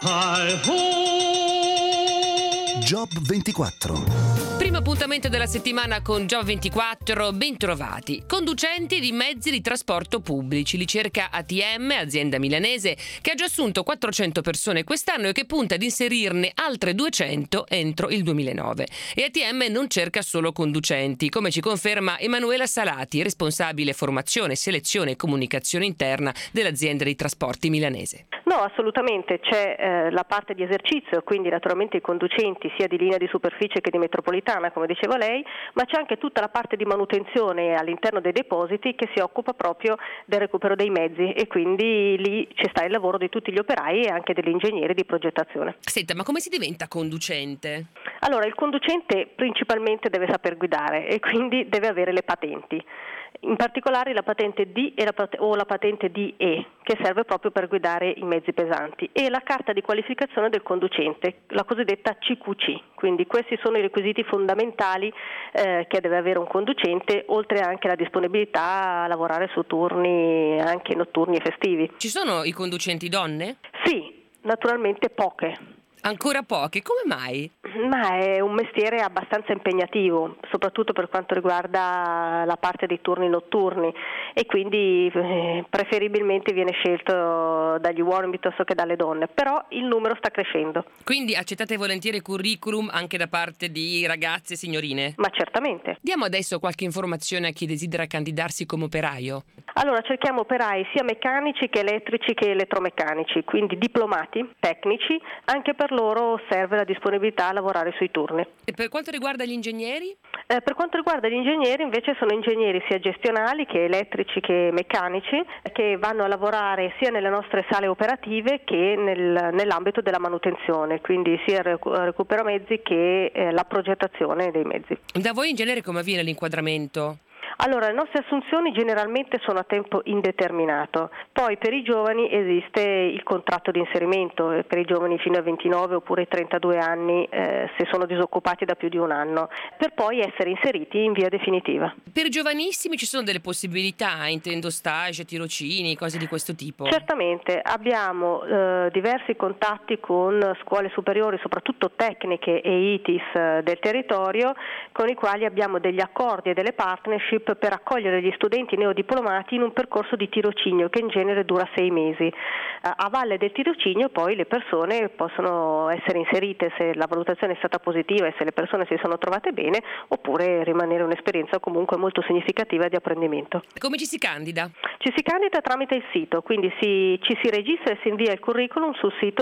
Job 24. Primo appuntamento della settimana con Job 24, bentrovati. Conducenti di mezzi di trasporto pubblici, li cerca ATM, azienda milanese, che ha già assunto 400 persone quest'anno e che punta ad inserirne altre 200 entro il 2009. E ATM non cerca solo conducenti, come ci conferma Emanuela Salati, responsabile formazione, selezione e comunicazione interna dell'azienda di trasporti milanese. No, assolutamente, c'è la parte di esercizio, quindi naturalmente i conducenti sia di linea di superficie che di metropolitana, come diceva lei, ma c'è anche tutta la parte di manutenzione all'interno dei depositi che si occupa proprio del recupero dei mezzi e quindi lì ci sta il lavoro di tutti gli operai e anche degli ingegneri di progettazione. Senta, ma come si diventa conducente? Allora, il conducente principalmente deve saper guidare e quindi deve avere le patenti. In particolare la patente D o la patente DE, che serve proprio per guidare i mezzi pesanti, e la carta di qualificazione del conducente, la cosiddetta CQC. Quindi questi sono i requisiti fondamentali che deve avere un conducente, oltre anche alla disponibilità a lavorare su turni anche notturni e festivi. Ci sono i conducenti donne? Sì, naturalmente poche. Ancora poche, come mai? Ma è un mestiere abbastanza impegnativo, soprattutto per quanto riguarda la parte dei turni notturni e quindi preferibilmente viene scelto dagli uomini piuttosto che dalle donne, però il numero sta crescendo. Quindi accettate volentieri curriculum anche da parte di ragazze e signorine? Ma certamente. Diamo adesso qualche informazione a chi desidera candidarsi come operaio. Allora cerchiamo operai sia meccanici che elettrici che elettromeccanici, quindi diplomati, tecnici, anche per loro serve la disponibilità a lavorare sui turni. E per quanto riguarda gli ingegneri? Per quanto riguarda gli ingegneri invece sono ingegneri sia gestionali che elettrici che meccanici che vanno a lavorare sia nelle nostre sale operative che nell'ambito della manutenzione, quindi sia il recupero mezzi che la progettazione dei mezzi. Da voi in genere come avviene l'inquadramento? Allora, le nostre assunzioni generalmente sono a tempo indeterminato, poi per i giovani esiste il contratto di inserimento, per i giovani fino a 29 oppure ai 32 anni se sono disoccupati da più di un anno, per poi essere inseriti in via definitiva. Per i giovanissimi ci sono delle possibilità, intendo stage, tirocini, cose di questo tipo? Certamente, abbiamo diversi contatti con scuole superiori, soprattutto tecniche e ITIS del territorio, con i quali abbiamo degli accordi e delle partnership per accogliere gli studenti neodiplomati in un percorso di tirocinio che in genere dura 6 mesi. A valle del tirocinio poi le persone possono essere inserite se la valutazione è stata positiva e se le persone si sono trovate bene, oppure rimanere un'esperienza comunque molto significativa di apprendimento. Come ci si candida? Ci si candida tramite il sito, quindi ci si registra e si invia il curriculum sul sito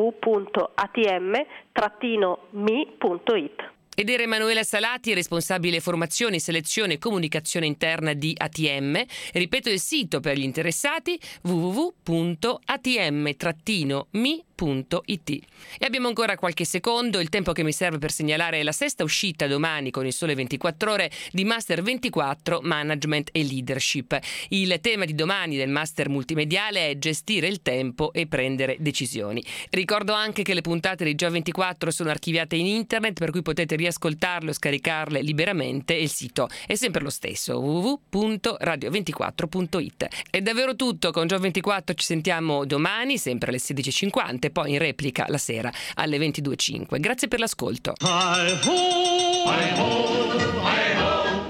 www.atm-mi.it. Ed era Emanuela Salati, responsabile formazione, selezione e comunicazione interna di ATM. Ripeto il sito per gli interessati: www.atm-mi.it. E abbiamo ancora qualche secondo, il tempo che mi serve per segnalare la sesta uscita domani con il Sole 24 Ore di Master 24 Management e Leadership. Il tema di domani del Master multimediale è gestire il tempo e prendere decisioni. Ricordo anche che le puntate di Job 24 sono archiviate in internet, per cui potete riascoltarle o scaricarle liberamente e il sito è sempre lo stesso: www.radio24.it. È davvero tutto con Job 24, ci sentiamo domani sempre alle 16:50 e poi in replica la sera alle 22:05. Grazie per l'ascolto. Hi ho, hi ho, hi ho.